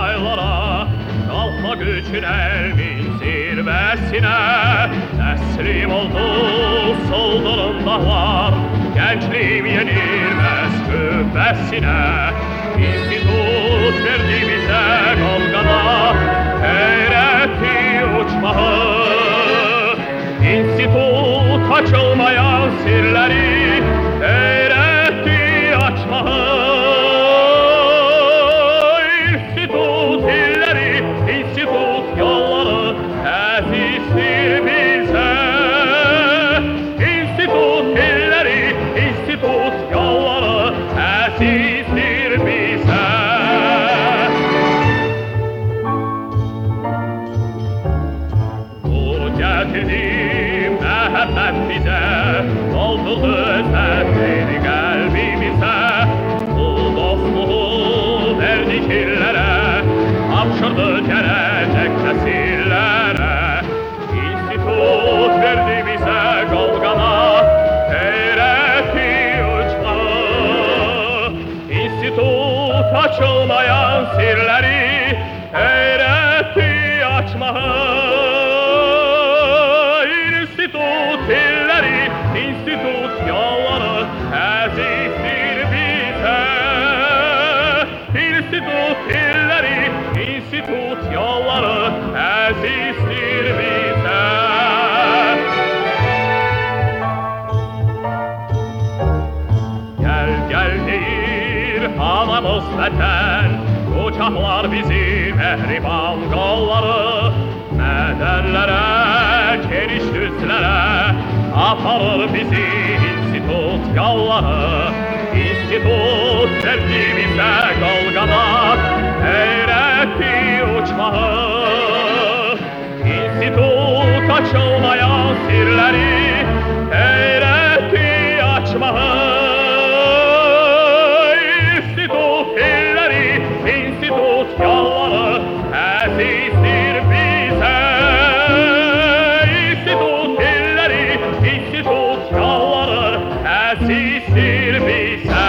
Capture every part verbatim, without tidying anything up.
saraylara, kalkma gücün elmin zirvesine. Teslim oldu soldurun dağlar, gençliğim yenilmez kübbesine. İnstitut verdi bize kalkana, öğretti uçmayı. İnstitut açılmayan sirleri öğretti açmayı. İnstitut illeri, İnstitut yolları tesistir bize. İnstitut illeri, İnstitut yolları tesistir bize. Bu getirdim mehabbet bize, doldurdu özlemleri kalbimize. Bu dostluğu verdik illere, hapşırdı gelecek nesillere. İnstitut verdi bize kalkana, öğretti uçmayı. İnstitut açılmayan sirleri öğretti açmayı. İnstitut illeri, İnstitut yolları tesistir bize. İnstitut illeri, İnstitut yolları tesistir bize. Gel gel deyir anamız vətən, kucaklar bizi mehriban kolları. Medenlere, geniş düzlere aparır bizi İnstitut yolları. İnstitut verdi bize kalkana, öğretti uçmayı. İnstitut açılmayan sirleri öğretti açmayı. İnstitut illeri, İnstitut yolları tesistir bize. İnstitut illeri, İnstitut yolları tesistir bize.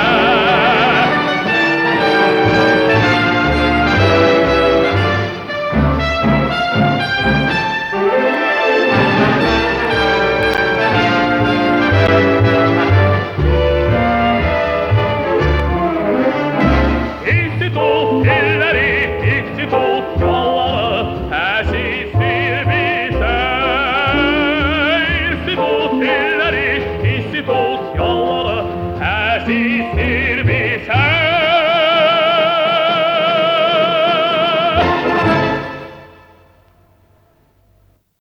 İnstitut illeri, İnstitut yolları tesistir bize. İnstitut illeri, İnstitut yolları